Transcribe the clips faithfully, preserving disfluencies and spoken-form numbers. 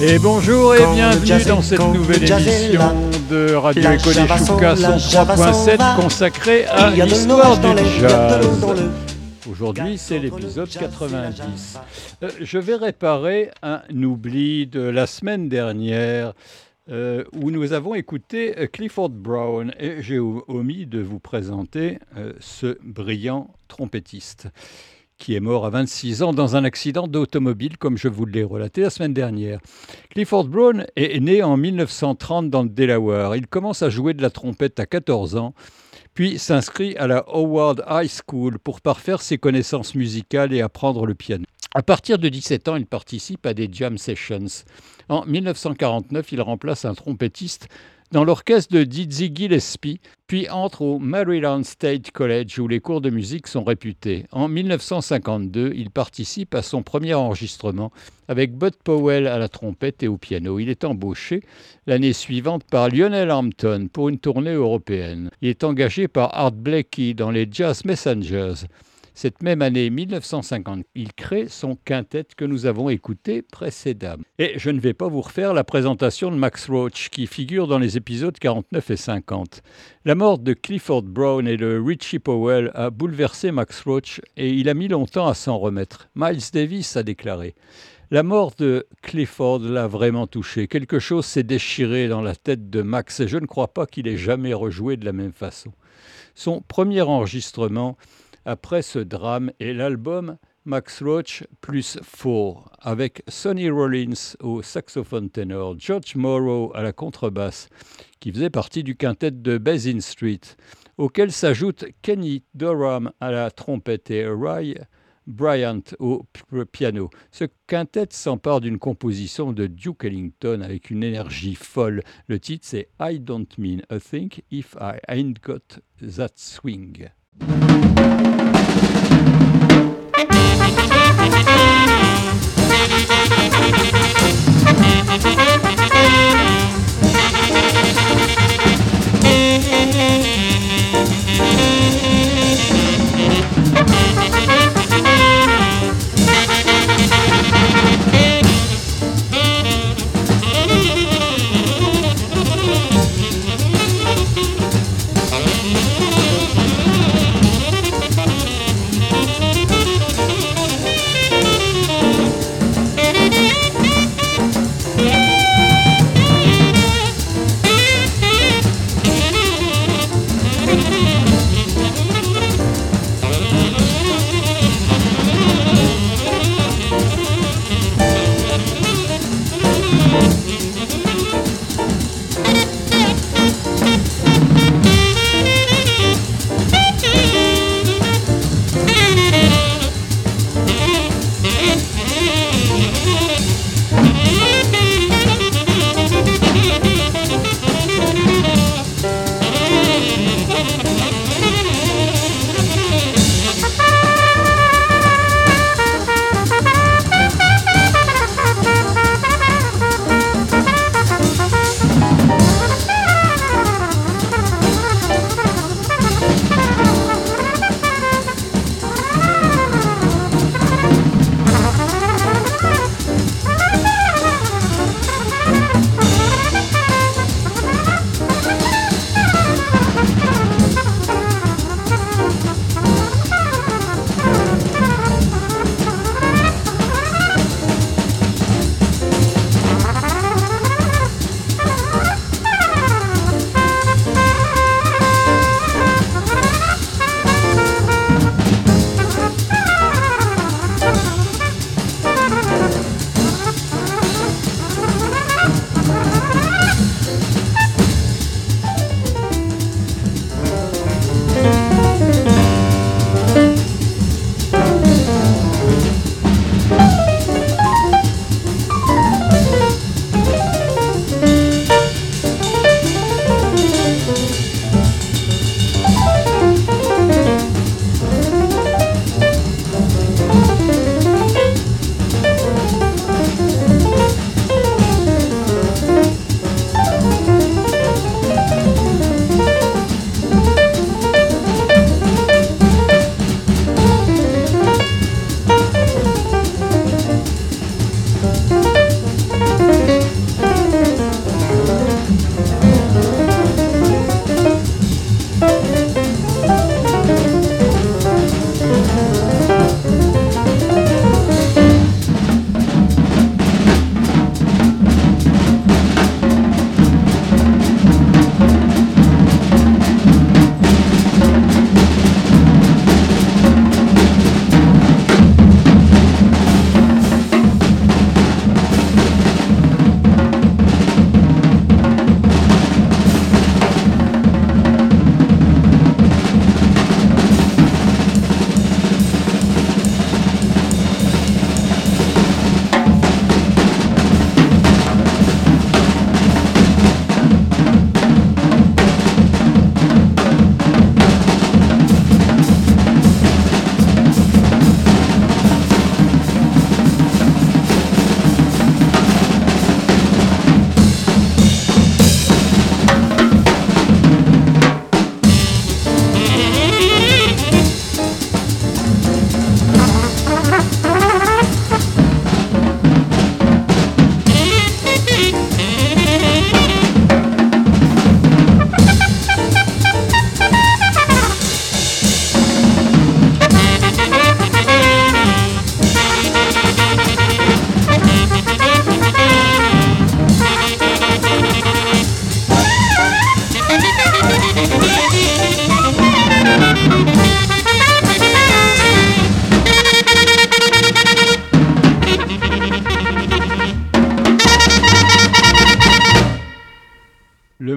Et bonjour et bienvenue dans cette nouvelle émission de Radio Éco des Choucas cent trois point sept consacrée à l'histoire du jazz. Aujourd'hui, c'est l'épisode quatre-vingt-dix. Euh, je vais réparer un oubli de la semaine dernière euh, où nous avons écouté Clifford Brown et j'ai omis de vous présenter euh, ce brillant trompettiste qui est mort à vingt-six ans dans un accident d'automobile, comme je vous l'ai relaté la semaine dernière. Clifford Brown est né en mille neuf cent trente dans le Delaware. Il commence à jouer de la trompette à quatorze ans, puis s'inscrit à la Howard High School pour parfaire ses connaissances musicales et apprendre le piano. À partir de dix-sept ans, il participe à des jam sessions. En mille neuf cent quarante-neuf, il remplace un trompettiste dans l'orchestre de Dizzy Gillespie, puis entre au Maryland State College où les cours de musique sont réputés. En mille neuf cent cinquante-deux, il participe à son premier enregistrement avec Bud Powell à la trompette et au piano. Il est embauché l'année suivante par Lionel Hampton pour une tournée européenne. Il est engagé par Art Blakey dans les Jazz Messengers. Cette même année, mille neuf cent cinquante, il crée son quintet que nous avons écouté précédemment. Et je ne vais pas vous refaire la présentation de Max Roach, qui figure dans les épisodes quarante-neuf et cinquante. La mort de Clifford Brown et de Richie Powell a bouleversé Max Roach et il a mis longtemps à s'en remettre. Miles Davis a déclaré « La mort de Clifford l'a vraiment touché. Quelque chose s'est déchiré dans la tête de Max et je ne crois pas qu'il ait jamais rejoué de la même façon. » Son premier enregistrement après ce drame est l'album Max Roach plus Four, avec Sonny Rollins au saxophone ténor, George Morrow à la contrebasse, qui faisait partie du quintet de Basin Street, auquel s'ajoute Kenny Dorham à la trompette et Ray Bryant au piano. Ce quintet s'empare d'une composition de Duke Ellington avec une énergie folle. Le titre, c'est « I don't mean a thing if I ain't got that swing ».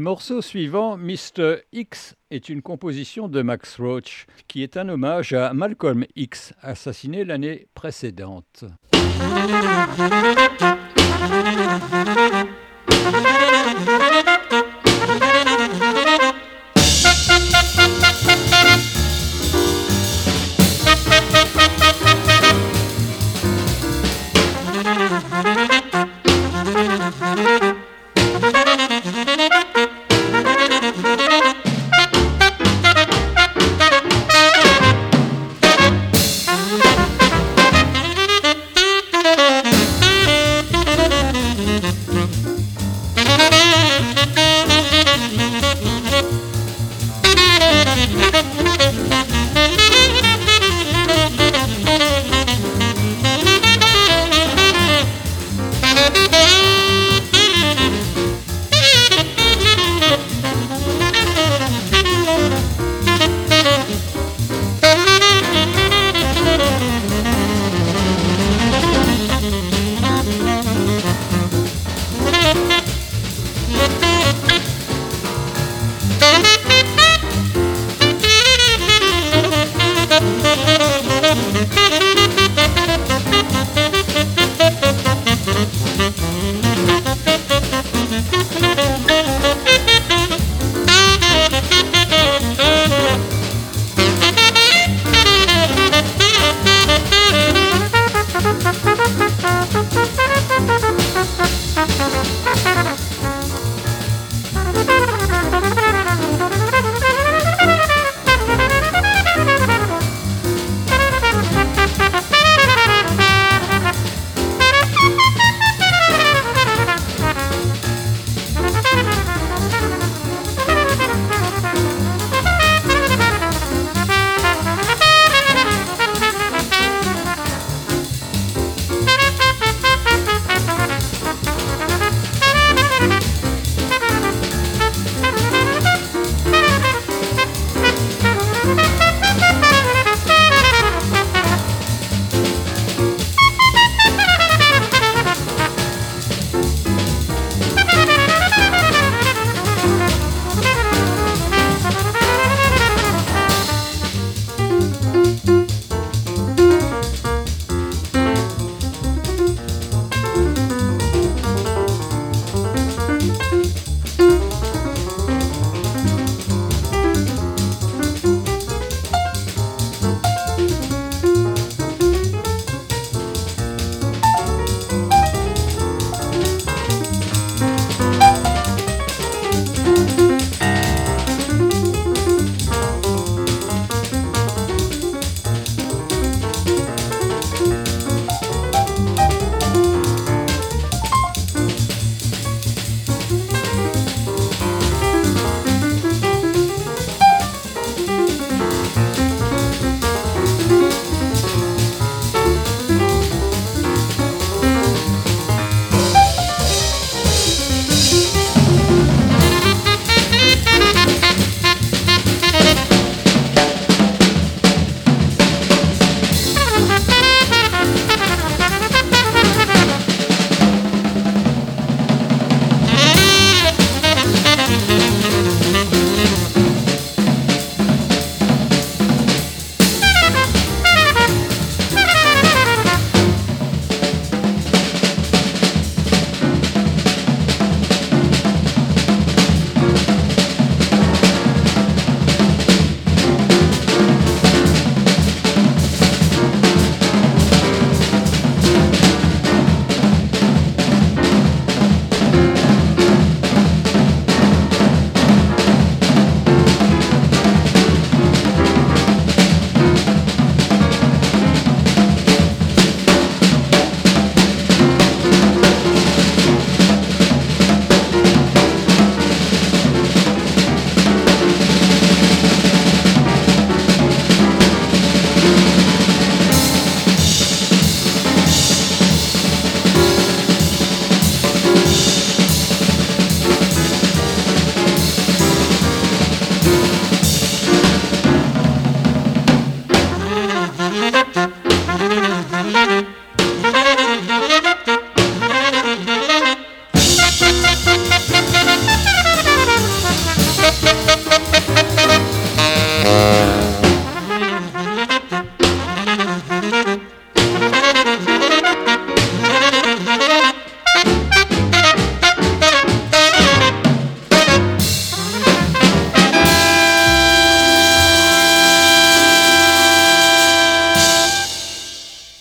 morceau suivant, mister X, est une composition de Max Roach, qui est un hommage à Malcolm X, assassiné l'année précédente. Thank you.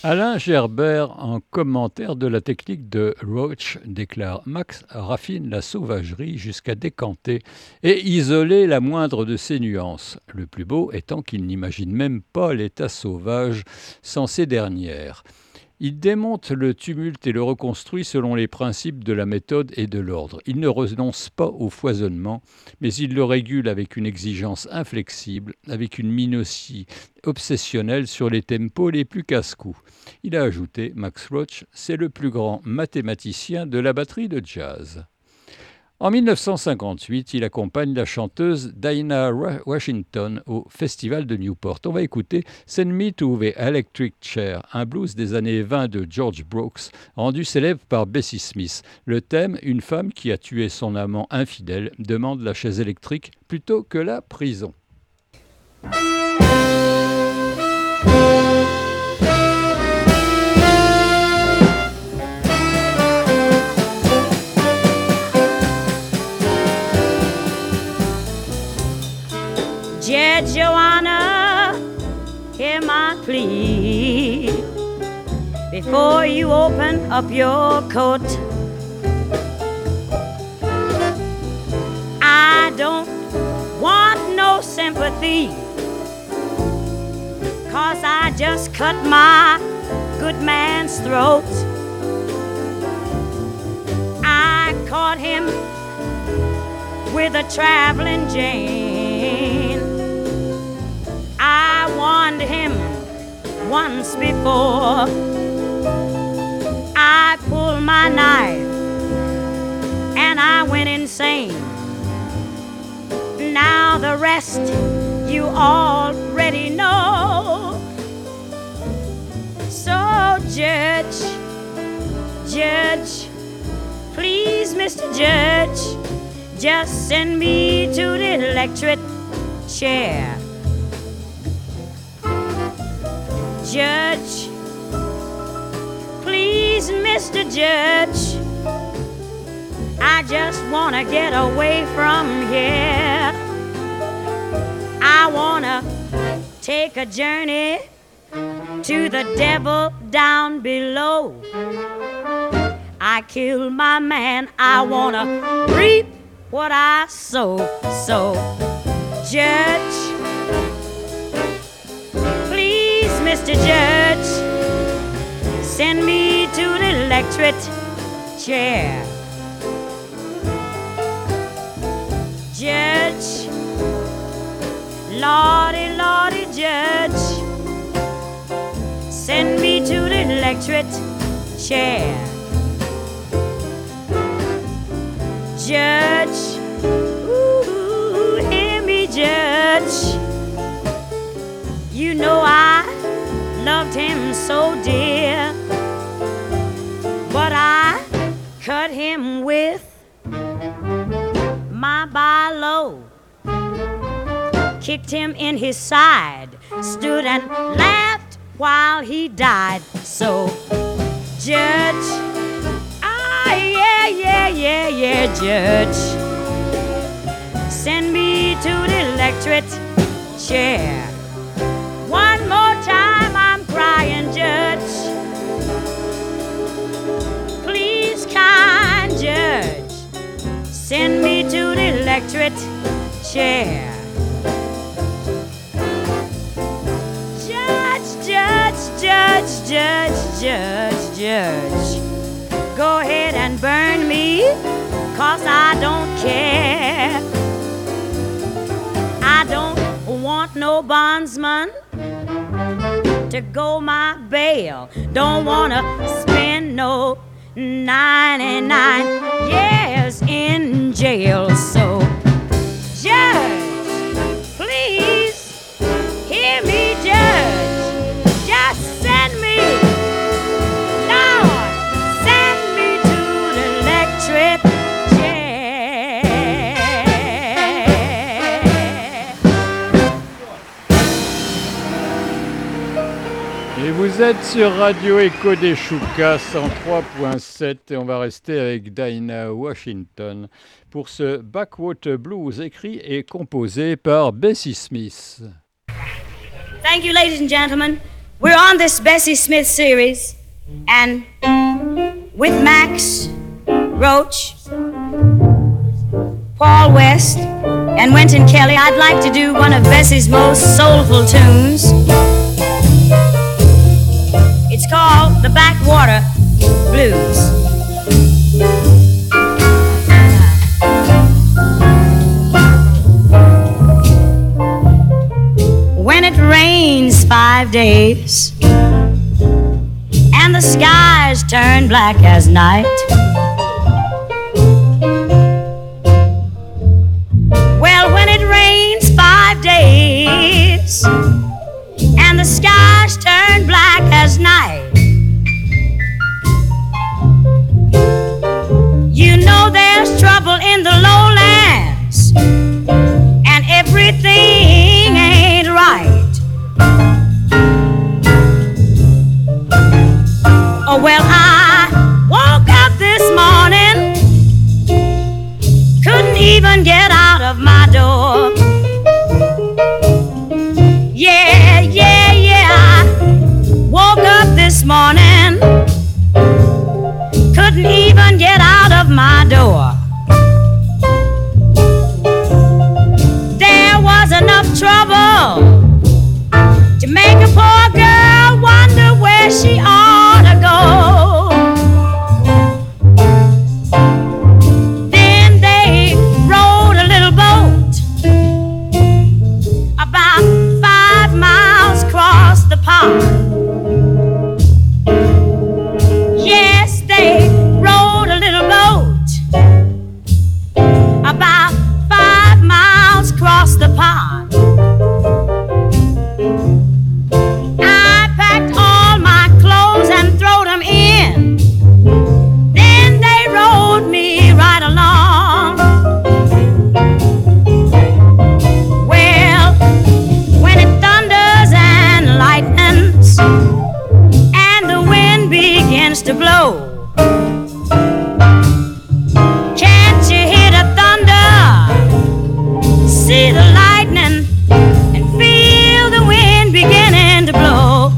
Alain Gerbert, en commentaire de la technique de Roach, déclare « Max raffine la sauvagerie jusqu'à décanter et isoler la moindre de ses nuances, le plus beau étant qu'il n'imagine même pas l'état sauvage sans ces dernières. Il démonte le tumulte et le reconstruit selon les principes de la méthode et de l'ordre. Il ne renonce pas au foisonnement, mais il le régule avec une exigence inflexible, avec une minutie obsessionnelle sur les tempos les plus casse-cou. » Il a ajouté, Max Roach, c'est le plus grand mathématicien de la batterie de jazz. En dix-neuf cent cinquante-huit, il accompagne la chanteuse Dinah Washington au Festival de Newport. On va écouter Send Me to the Electric Chair, un blues des années vingt de George Brooks, rendu célèbre par Bessie Smith. Le thème, une femme qui a tué son amant infidèle, demande la chaise électrique plutôt que la prison. Judge Joanna, hear my plea before you open up your coat. I don't want no sympathy, 'cause I just cut my good man's throat. I caught him with a traveling Jane. I warned him once before. I pulled my knife and I went insane. Now the rest you already know. So Judge, Judge, please Mister Judge, just send me to the electric chair. Judge, please Mister Judge, I just wanna get away from here. I wanna take a journey to the devil down below. I killed my man, I wanna reap what I sow. So, Judge, please, Mister Judge, send me to the electric chair. Judge, Lordy, Lordy, Judge, send me to the electric chair. Judge, ooh, hear me, Judge. You know I loved him so dear, but I cut him with my bi-lo. Kicked him in his side, stood and laughed while he died. So, Judge, ah, yeah, yeah, yeah, yeah, Judge, send me to the electric chair. One more time I'm crying, Judge, please, kind Judge, send me to the electric chair. Judge, Judge, Judge, Judge, Judge, go ahead and burn me, 'cause I don't care. I don't want no bondsman to go my bail. Don't wanna spend no ninety-nine years in jail. So, Judge, please hear me, Judge. Just send me, Lord, send me to the electric chair. Et vous êtes sur Radio Écho des Choucas cent trois point sept et on va rester avec Dinah Washington pour ce Backwater Blues écrit et composé par Bessie Smith. Thank you, ladies and gentlemen. We're on this Bessie Smith series, and with Max Roach, Paul West, and Wynton Kelly, I'd like to do one of Bessie's most soulful tunes. It's called The Backwater Blues. When it rains five days and the skies turn black as night, well, when it rains five days and the skies turn black as night, you know there's trouble in the lowlands and everything ain't right. Oh, well, I woke up this morning, couldn't even get out of my door. Yeah, yeah, yeah, I woke up this morning, couldn't even get out of my door. There was enough trouble to make a poor girl wonder where she ought to go. Then they rowed a little boat about five miles across the pond. Yes, they rowed a little boat about five miles across the pond. To blow. Can't you hear the thunder, see the lightning, and feel the wind beginning to blow?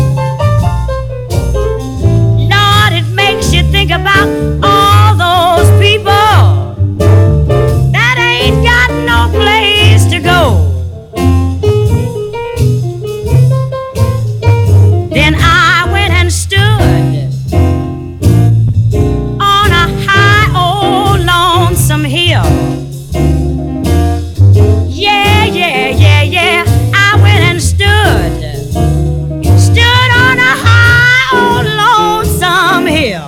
Lord, it makes you think about all those people that ain't got no place to go. Then I went and stood hill. Yeah, yeah, yeah, yeah, I went and stood, stood on a high old lonesome hill.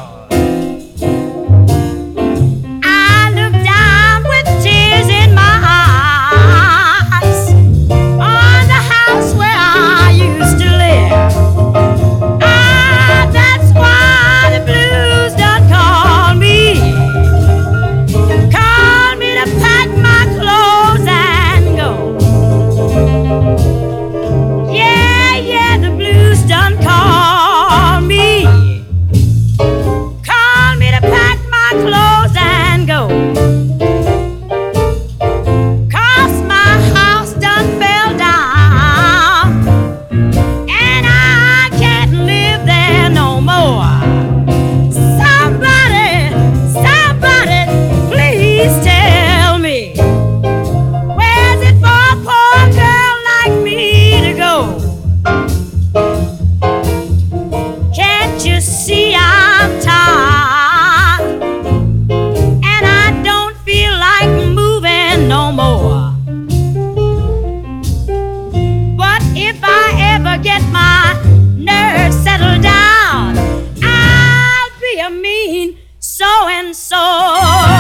I looked down with tears in my eyes on the house where I used to live. Ah, that's why the blues done called me. Pack my clothes and go. Yeah, yeah, the blues done call me. Call me to pack my clothes and go. 'Cause my house done fell down and I can't live there no more. Somebody, somebody, please tell me, where's it for a poor girl like me to go? Can't you see I'm tired and I don't feel like moving no more? But if I ever get my nerves settled down, I'll be a mean so-and-so.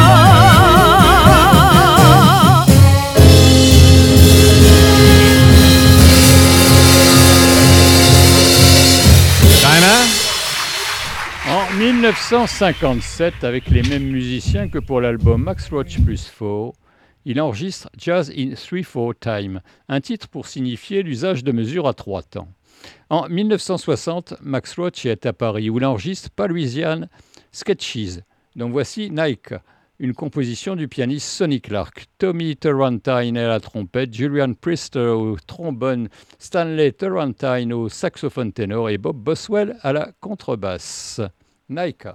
En dix-neuf cent cinquante-sept, avec les mêmes musiciens que pour l'album Max Roach plus Four, il enregistre Jazz in three four time, un titre pour signifier l'usage de mesures à trois temps. En dix-neuf cent soixante, Max Roach est à Paris où il enregistre Parisian Sketches, dont voici Nike, une composition du pianiste Sonny Clark. Tommy Turrentine à la trompette, Julian Priester au trombone, Stanley Turrentine au saxophone ténor et Bob Boswell à la contrebasse. Naika.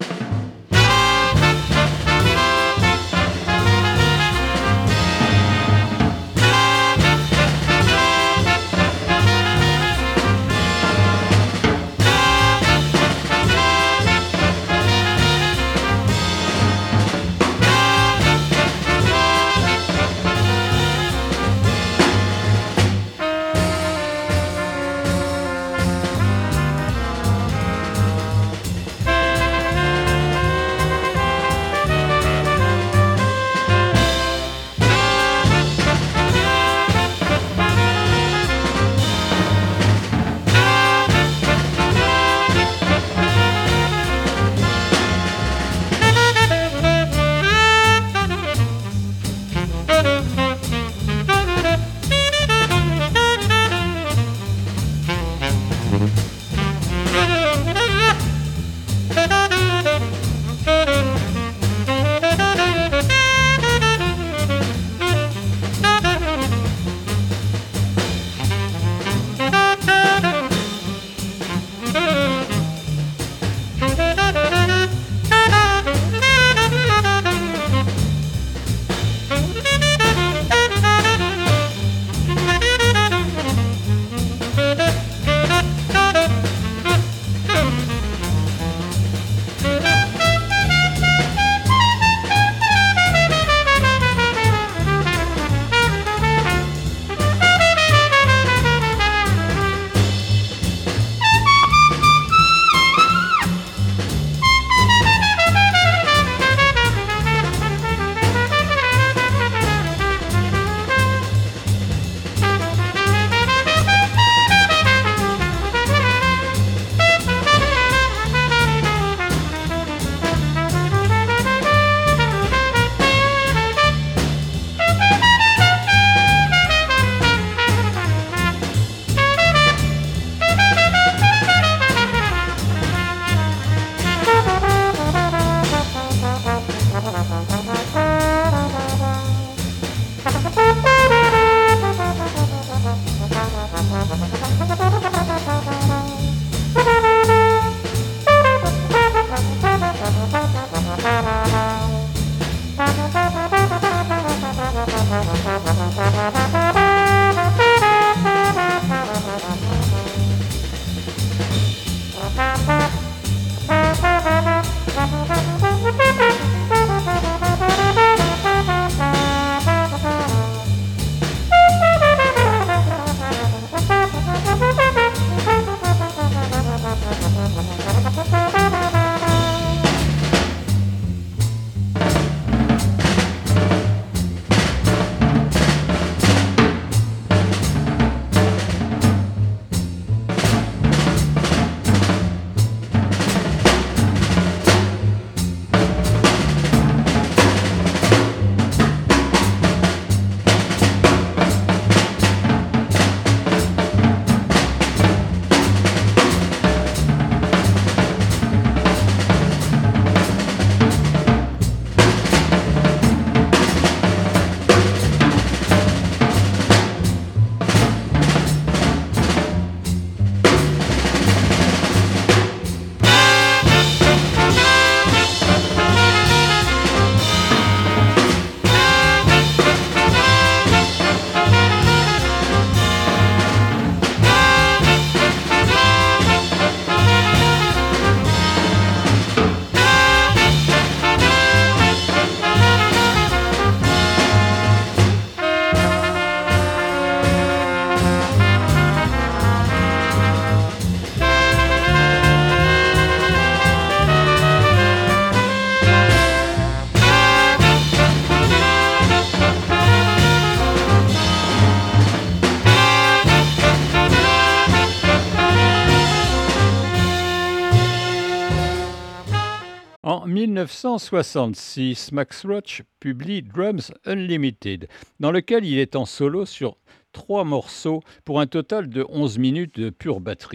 En mille neuf cent soixante-six, Max Roach publie Drums Unlimited, dans lequel il est en solo sur trois morceaux pour un total de onze minutes de pure batterie.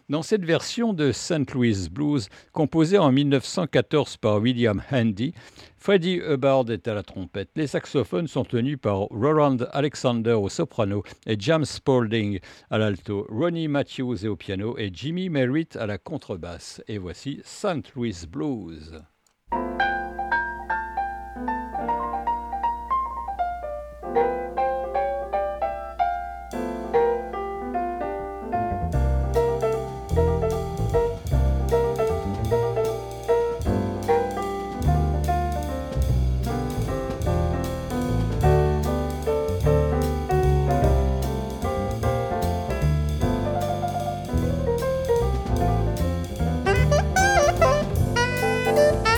Dans cette version de Saint Louis Blues, composée en mille neuf cent quatorze par William Handy, Freddie Hubbard est à la trompette. Les saxophones sont tenus par Roland Alexander au soprano et James Spaulding à l'alto, Ronnie Matthews est au piano et Jimmy Merritt à la contrebasse. Et voici Saint Louis Blues. Thank you.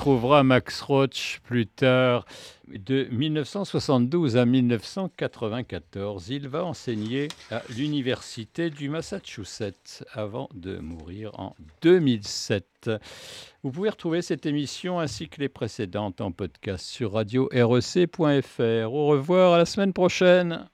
retrouvera Max Roach plus tard. De mille neuf cent soixante-douze à mille neuf cent quatre-vingt-quatorze, il va enseigner à l'Université du Massachusetts avant de mourir en deux mille sept. Vous pouvez retrouver cette émission ainsi que les précédentes en podcast sur radio r e c point f r. Au revoir, à la semaine prochaine.